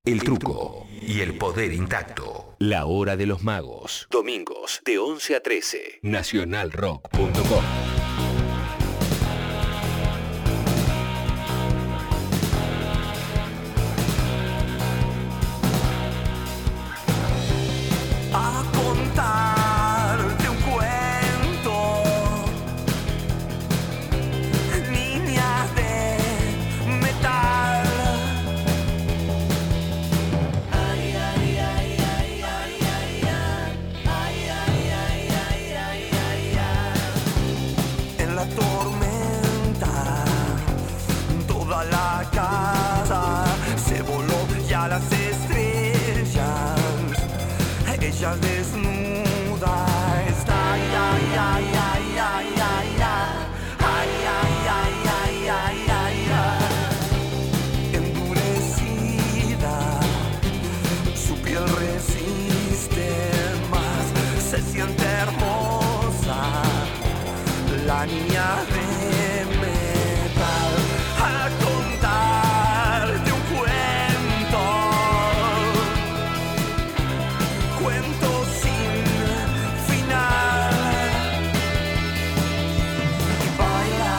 El truco y el poder intacto. La hora de los magos. Domingos de 11 a 13. Nacionalrock.com. A contarte un cuento, niñas de metal. Ay, ay, ay, ay, ay, ay, ay, ay, ay, ay, ay, ay, ay. En la tormenta, toda la casa se voló y a las estrellas. Ella desnuda está, ay, ay, ay, ay, ay, ay, ay, ay, ay, ay, ay, ay, ay, endurecida, su piel resiste más, se siente hermosa, la niña de metal. A contarte un cuento sin final. Baila,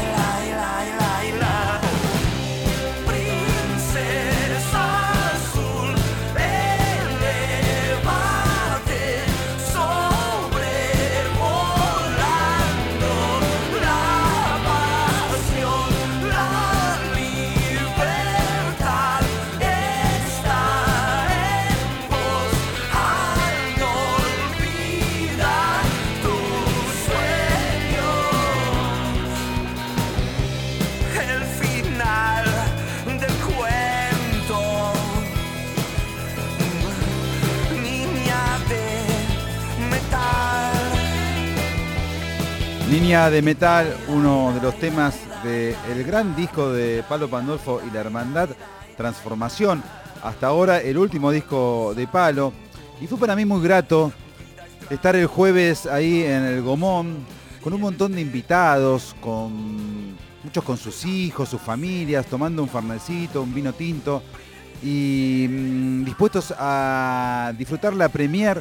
la princesa azul, elevate, sobrevolando la pasión, la libertad está en vos. Al no olvidar tus sueños, el final del cuento, niña de metal. Niña de Metal, uno de los temas del gran disco de Palo Pandolfo y la Hermandad, Transformación. Hasta ahora el último disco de Palo. Y fue para mí muy grato estar el jueves ahí en el Gomón, con un montón de invitados, muchos con sus hijos, sus familias, tomando un fernecito, un vino tinto, y dispuestos a disfrutar la premier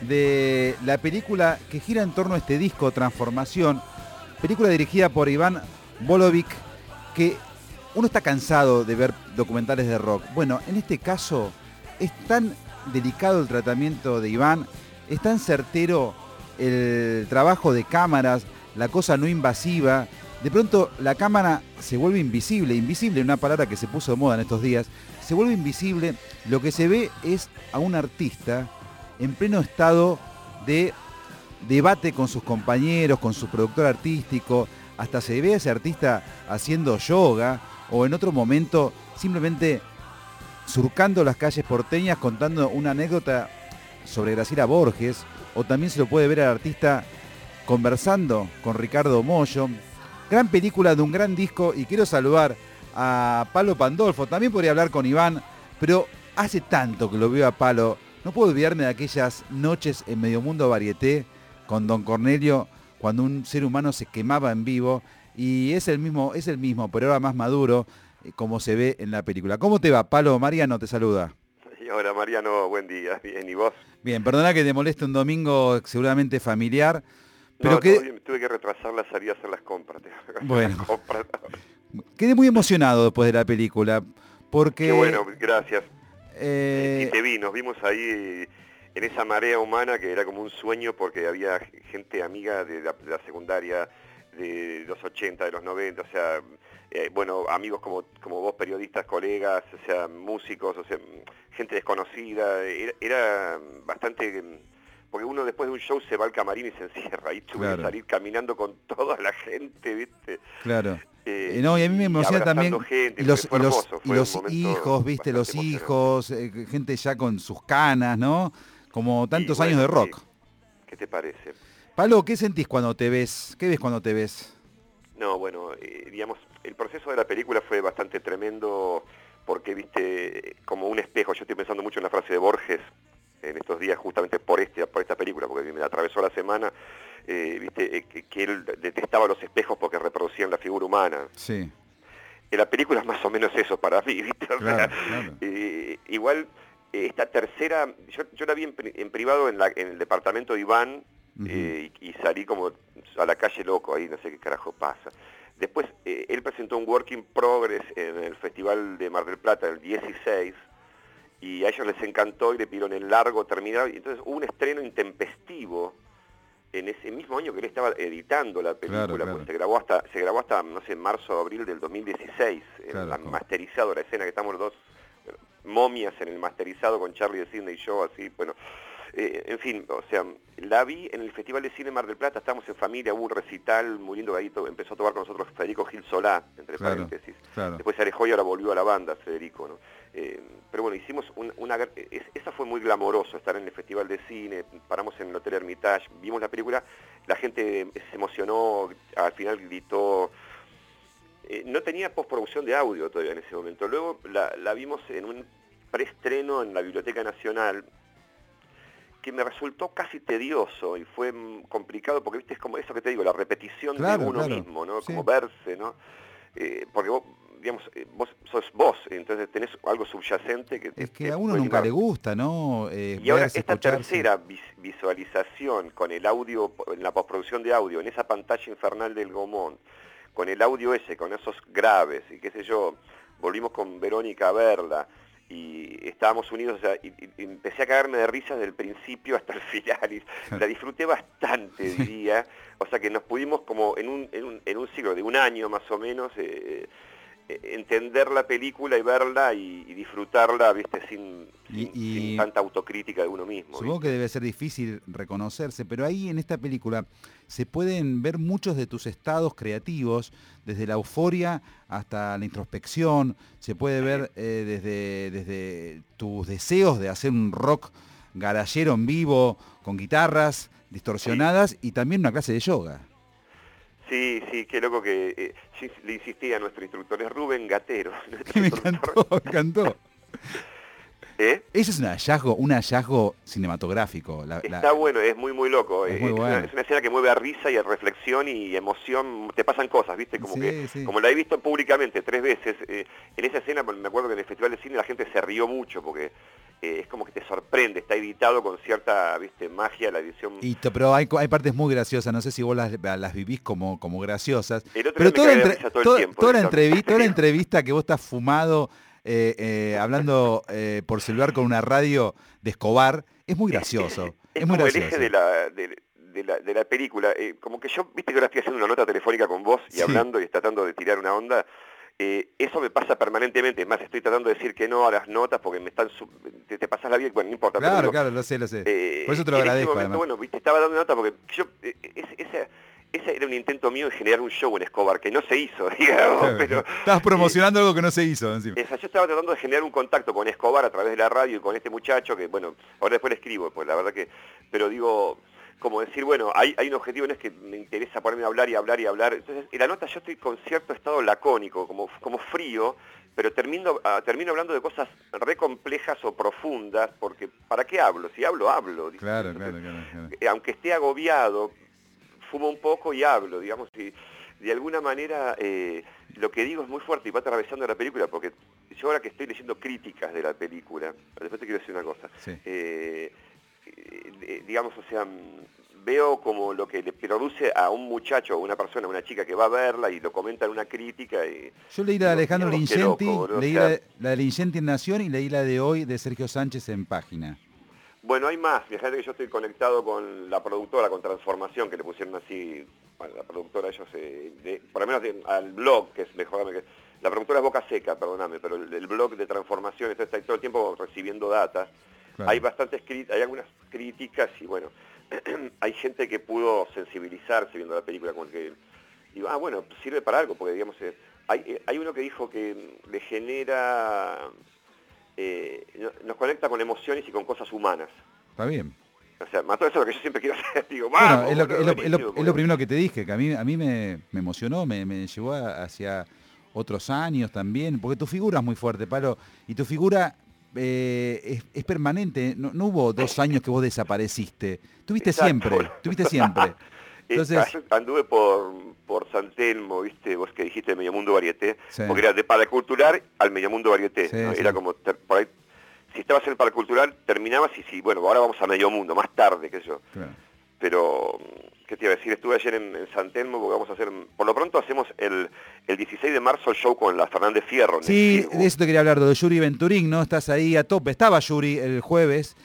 de la película que gira en torno a este disco, Transformación, película dirigida por Iván Bolovic, que uno está cansado de ver documentales de rock. Bueno, en este caso es tan delicado el tratamiento de Iván, es tan certero el trabajo de cámaras, la cosa no invasiva. De pronto la cámara se vuelve invisible, una palabra que se puso de moda en estos días, se vuelve invisible, lo que se ve es a un artista en pleno estado de debate con sus compañeros, con su productor artístico, hasta se ve a ese artista haciendo yoga o en otro momento simplemente surcando las calles porteñas contando una anécdota sobre Graciela Borges, o también se lo puede ver al artista conversando con Ricardo Mollo. Gran película de un gran disco, y quiero saludar a Palo Pandolfo. También podría hablar con Iván, pero hace tanto que lo veo a Palo. No puedo olvidarme de aquellas noches en Medio Mundo Varieté con Don Cornelio, cuando un ser humano se quemaba en vivo, y es el mismo, pero ahora más maduro, como se ve en la película. ¿Cómo te va, Palo? Mariano te saluda. Y hola, Mariano, buen día. Bien, ¿y vos? Bien, perdona que te moleste un domingo seguramente familiar, pero no, tuve que retrasar la salida a hacer las compras. Bueno, quedé muy emocionado después de la película, porque... Qué bueno, gracias. Y nos vimos ahí en esa marea humana que era como un sueño, porque había gente amiga de la secundaria, de los 80, de los 90, o sea, bueno, amigos como vos, periodistas, colegas, o sea, músicos, o sea, gente desconocida. Era bastante... Porque uno después de un show se va al camarín y se encierra. Y tuve que salir caminando con toda la gente, ¿viste? Claro. No, y a mí me emociona también gente, los hijos, ¿viste? Los hijos, gente ya con sus canas, ¿no? Como tantos años de rock. Sí. ¿Qué te parece? Palo, ¿qué sentís cuando te ves? ¿Qué ves cuando te ves? No, bueno, digamos, el proceso de la película fue bastante tremendo porque, viste, como un espejo. Yo estoy pensando mucho en la frase de Borges en estos días, justamente por esta película, porque me atravesó la semana, viste, que él detestaba los espejos porque reproducían la figura humana. Sí. que la película es más o menos eso para mí, ¿viste? O sea, igual, esta tercera, yo la vi en privado en el departamento de Iván, y salí como a la calle loco, ahí no sé qué carajo pasa. Después, él presentó un Work in Progress en el Festival de Mar del Plata, el 16, y a ellos les encantó y le pidieron el largo terminado, y entonces hubo un estreno intempestivo en ese mismo año que él estaba editando la película, pues se grabó hasta, no sé, marzo o abril del 2016, masterizado, la escena que estamos los dos momias en el masterizado con Charlie de Sidney y yo, así, bueno, en fin, o sea, la vi en el Festival de Cine Mar del Plata, estábamos en familia, hubo un recital muy lindo, ahí empezó a tocar con nosotros Federico Gil Solá, entre paréntesis, después se alejó y ahora volvió a la banda, Federico, ¿no? Pero bueno, hicimos esa fue muy glamoroso, estar en el Festival de Cine, paramos en el Hotel Hermitage, vimos la película, la gente se emocionó, al final gritó. No tenía postproducción de audio todavía en ese momento. Luego la vimos en un preestreno en la Biblioteca Nacional, que me resultó casi tedioso y fue complicado porque, viste, es como eso que te digo, la repetición de uno mismo, ¿no? Sí. Como verse, ¿no? Porque vos, digamos, vos sos vos, entonces tenés algo subyacente que... Es que a uno nunca le gusta, ¿no? Y ahora esta tercera visualización con el audio, en la postproducción de audio, en esa pantalla infernal del Gaumont, con el audio ese, con esos graves, y qué sé yo, volvimos con Verónica a verla, y estábamos unidos, o sea, y empecé a cagarme de risa desde el principio hasta el final, y la disfruté bastante, diría, o sea que nos pudimos como en un ciclo de un año más o menos, entender la película y verla y disfrutarla, viste, sin tanta autocrítica de uno mismo. Supongo que debe ser difícil reconocerse, pero ahí en esta película se pueden ver muchos de tus estados creativos, desde la euforia hasta la introspección, se puede ver desde tus deseos de hacer un rock garallero en vivo, con guitarras distorsionadas y también una clase de yoga. Sí, qué loco que le insistí a nuestro instructor, es Rubén Gatero. Me encantó. Eso es un hallazgo cinematográfico. Está bueno, es muy loco. Es una escena que mueve a risa y a reflexión y emoción, te pasan cosas, ¿viste? Como como la he visto públicamente 3 veces, en esa escena me acuerdo que en el Festival de Cine la gente se rió mucho porque es como que te sorprende, está editado con cierta, viste, magia la edición. Pero hay partes muy graciosas, no sé si vos las vivís como graciosas. Pero toda la entrevista que vos estás fumado, hablando por celular con una radio de Escobar, es muy gracioso. Es muy como gracioso. El eje de la película, como que yo, viste que ahora estoy haciendo una nota telefónica con vos y hablando y tratando de tirar una onda. Eso me pasa permanentemente, es más, estoy tratando de decir que no a las notas porque me están te pasas la vida, bueno, no importa. Claro, lo sé. Por eso te lo agradezco. Momento, bueno, viste, estaba dando nota porque yo, ese era un intento mío de generar un show en Escobar, que no se hizo, digamos. Pero estabas promocionando algo que no se hizo encima. Yo estaba tratando de generar un contacto con Escobar a través de la radio y con este muchacho, que bueno, ahora después le escribo, pues la verdad que, pero digo, como decir, bueno, hay un objetivo, no es que me interesa ponerme a hablar y hablar y hablar. Entonces, en la nota yo estoy con cierto estado lacónico, como frío, pero termino hablando de cosas re complejas o profundas, porque ¿para qué hablo? Si hablo. Claro. Aunque esté agobiado, fumo un poco y hablo, digamos, y de alguna manera lo que digo es muy fuerte y va atravesando la película, porque yo ahora que estoy leyendo críticas de la película, después te quiero decir una cosa, digamos, o sea, veo como lo que le produce a un muchacho, a una persona, a una chica que va a verla y lo comenta en una crítica. Yo leí la de Alejandro Lingenti, leí la de Lingenti en Nación y leí la de hoy de Sergio Sánchez en Página. Bueno, hay más. Fíjate que yo estoy conectado con la productora, con Transformación, que le pusieron así, bueno, la productora ellos, por lo menos al blog, que es mejor, la productora es Boca Seca, perdóname, pero el blog de Transformación está todo el tiempo recibiendo data. Claro. Hay algunas críticas y bueno, hay gente que pudo sensibilizarse viendo la película, como que digo, bueno, sirve para algo, porque digamos, hay uno que dijo que le genera, nos conecta con emociones y con cosas humanas. Está bien. O sea, más todo eso es lo que yo siempre quiero hacer. Digo, bueno, es lo primero que te dije, que a mí me emocionó, me llevó hacia otros años también, porque tu figura es muy fuerte, Palo, y tu figura es permanente, no hubo 2 años que vos desapareciste, tuviste siempre. Entonces, anduve por San Telmo, ¿viste? Vos que dijiste Medio Mundo Varieté, sí. porque era de Paracultural al Medio Mundo Varieté, Sí, ¿no? sí. Era como, por ahí, si estabas en Paracultural, terminabas y sí, bueno, ahora vamos a Medio Mundo, más tarde, qué sé yo. claro. Pero, ¿qué te iba a decir? Estuve ayer en San Telmo porque vamos a hacer, por lo pronto hacemos el 16 de marzo el show con la Fernández Fierro. En Sí, el Circo. de eso te quería hablar, de Yuri Venturín, ¿no? Estás ahí a tope. Estaba Yuri el jueves.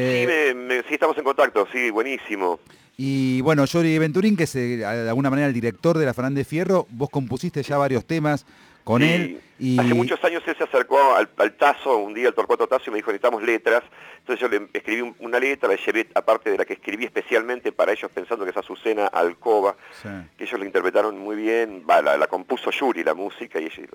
Sí, estamos en contacto, sí, buenísimo. Y bueno, Yuri Venturín, que es de alguna manera el director de la Fernández Fierro, vos compusiste ya varios temas con Sí, él. Y hace muchos años él se acercó al Tazo, un día al Torcuato Tazo, y me dijo, necesitamos letras. Entonces yo le escribí una letra, le llevé, aparte de la que escribí especialmente para ellos, pensando que es Azucena Alcoba, sí. que ellos la interpretaron muy bien, la compuso Yuri, la música, y ellos...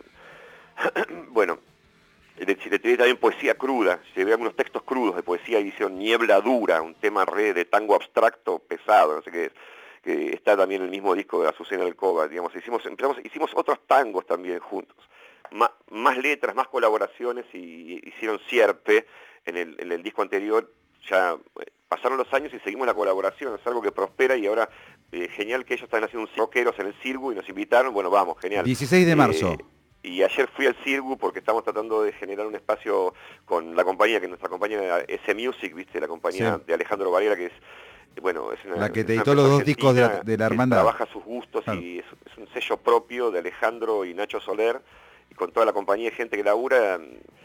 Bueno, le tiré también poesía cruda, llevé algunos textos crudos de poesía y hicieron Niebla Dura, un tema de tango abstracto pesado, no sé qué es, que está también en el mismo disco de Azucena Alcoba, digamos, hicimos otros tangos también juntos, más letras, más colaboraciones, y hicieron Sierpe en el disco anterior. Ya pasaron los años y seguimos la colaboración, es algo que prospera, y ahora genial que ellos están haciendo un rockeros en el Circo y nos invitaron, bueno, vamos, genial. 16 de marzo. Y ayer fui al Circo porque estamos tratando de generar un espacio con la compañía, que nuestra compañía S Music, ¿viste? La compañía Sí. de Alejandro Varela, que es, bueno, es una, La que te es una editó los empresa dos discos de la argentina Hermandad. que trabaja sus gustos, Claro. y es un sello propio de Alejandro y Nacho Soler, y con toda la compañía de gente que labura,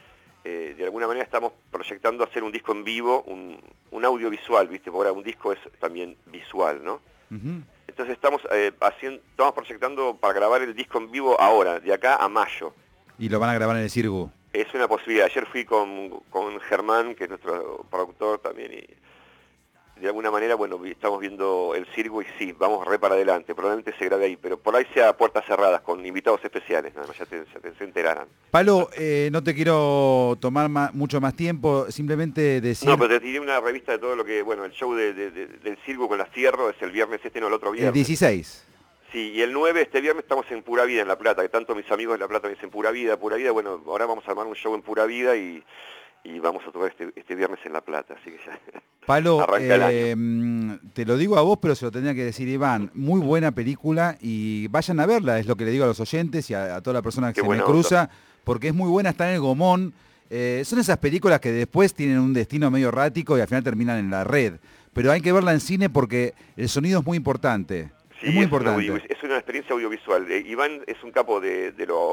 de alguna manera estamos proyectando hacer un disco en vivo, un audiovisual, ¿viste? Porque ahora un disco es también visual, ¿no? Ujú. Entonces estamos proyectando para grabar el disco en vivo ahora, de acá a mayo. Y lo van a grabar en el Circo. Es una posibilidad. Ayer fui con Germán, que es nuestro productor también, y de alguna manera, bueno, estamos viendo el Circo y sí, vamos re para adelante. Probablemente se grabe ahí, pero por ahí sea a puertas cerradas, con invitados especiales, nada más, ya se enterarán. Palo, no te quiero tomar mucho más tiempo, simplemente decir... No, pero te tiré una revista de todo lo que, bueno, el show del Circo con la Fierro es el viernes no, el otro viernes. El 16. Sí, y el 9, este viernes, estamos en Pura Vida, en La Plata, que tanto mis amigos de La Plata me dicen Pura Vida, bueno, ahora vamos a armar un show en Pura Vida y vamos a tocar este viernes en La Plata, así que ya Palo, arranca el año. te lo digo a vos, pero se lo tenía que decir Iván. Muy buena película y vayan a verla, es lo que le digo a los oyentes y a toda la persona que Qué se me buena cruza, porque es muy buena, está en el Gomón. Son esas películas que después tienen un destino medio errático y al final terminan en la red. Pero hay que verla en cine porque el sonido es muy importante. Sí, es muy importante. Es una experiencia audiovisual. Iván es un capo de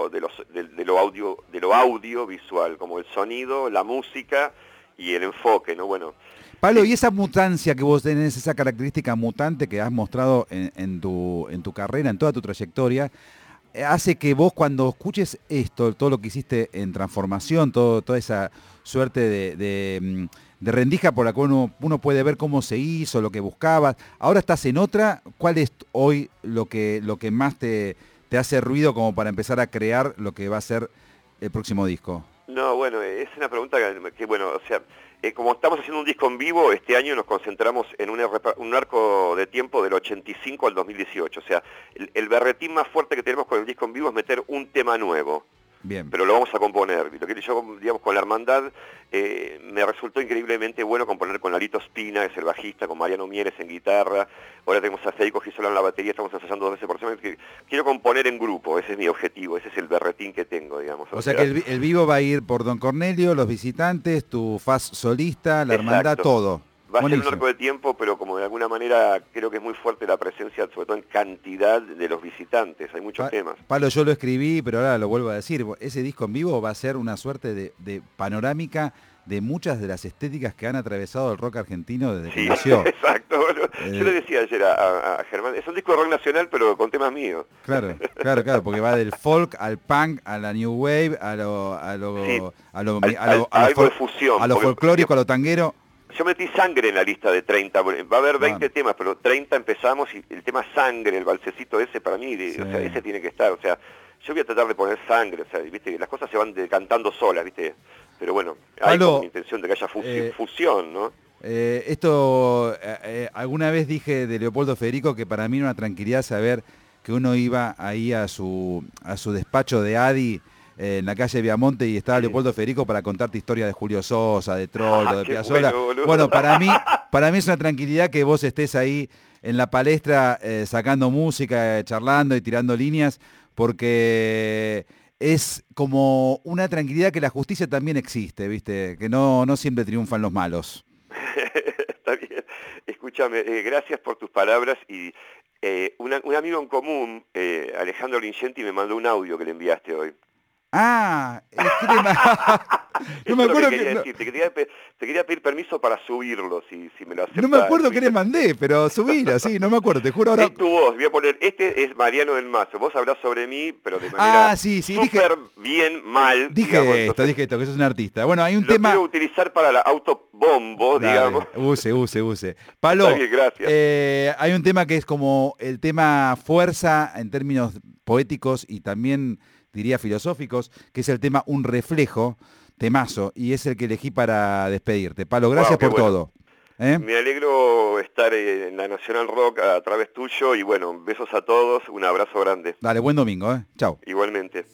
lo audiovisual, como el sonido, la música y el enfoque, ¿no? Bueno. Palo, Sí. y esa mutancia que vos tenés, esa característica mutante que has mostrado en tu carrera, en toda tu trayectoria, hace que vos cuando escuches esto, todo lo que hiciste en transformación, toda esa suerte de rendija por la cual uno puede ver cómo se hizo, lo que buscabas. Ahora estás en otra. ¿Cuál es hoy lo que más te hace ruido como para empezar a crear lo que va a ser el próximo disco? No, bueno, es una pregunta que bueno, o sea, como estamos haciendo un disco en vivo, este año nos concentramos en un arco de tiempo del 85 al 2018. O sea, el berretín más fuerte que tenemos con el disco en vivo es meter un tema nuevo. Bien. Pero lo vamos a componer. Lo que yo, digamos, con la Hermandad, me resultó increíblemente bueno componer con Lalito Spina, que es el bajista, con Mariano Mieres en guitarra. Ahora tenemos a Federico Gisola en la batería, estamos ensayando 2 veces por semana. Quiero componer en grupo, ese es mi objetivo, ese es el berretín que tengo, digamos. O sea que el vivo va a ir por Don Cornelio, Los Visitantes, tu faz solista, la Hermandad, Exacto. todo. Va a ser Buenísimo. un arco de tiempo, pero como de alguna manera creo que es muy fuerte la presencia, sobre todo en cantidad, de los visitantes. Hay muchos temas. Palo, yo lo escribí, pero ahora lo vuelvo a decir. Ese disco en vivo va a ser una suerte de panorámica de muchas de las estéticas que han atravesado el rock argentino desde que Sí, nació. exacto. Bueno, yo le decía ayer a Germán, es un disco de rock nacional, pero con temas míos. Claro, porque va del folk al punk, a la new wave, a lo algo de fusión. a lo porque folclórico, a lo tanguero. Yo metí Sangre en la lista de 30, va a haber 20 temas, pero 30 empezamos y el tema Sangre, el balsecito ese para mí, Sí. o sea, ese tiene que estar, o sea, yo voy a tratar de poner sangre, o sea, viste, las cosas se van cantando solas, viste, pero bueno, hay Palo, como una intención de que haya fusión, ¿no? Alguna vez dije de Leopoldo Federico que para mí era una tranquilidad saber que uno iba ahí a su despacho de Adi en la calle Viamonte y estaba Leopoldo Federico para contarte historias de Julio Sosa, de Trollo, de Piazzolla. Bueno, para mí es una tranquilidad que vos estés ahí en la palestra sacando música, charlando y tirando líneas, porque es como una tranquilidad que la justicia también existe, ¿viste? Que no siempre triunfan los malos. Está bien. Escúchame, gracias por tus palabras y un amigo en común, Alejandro Lincenti, me mandó un audio que le enviaste hoy. Ah, no me acuerdo te quería pedir permiso para subirlo, si me lo aceptas. No me acuerdo qué le mandé, pero subilo, sí, no me acuerdo, te juro ahora. Es tu voz, voy a poner, este es Mariano del Mazo, vos hablás sobre mí, pero de manera súper bien, mal. Dije esto, que sos un artista. Bueno, hay un tema... Lo quiero utilizar para la autobombo, digamos. Use. Palo, bien, gracias. Hay un tema que es como el tema fuerza en términos poéticos y también diría filosóficos, que es el tema Un Reflejo, temazo, y es el que elegí para despedirte. Palo, gracias por todo. Me alegro estar en la Nacional Rock a través tuyo y bueno, besos a todos, un abrazo grande. Dale, buen domingo, Chau. Igualmente.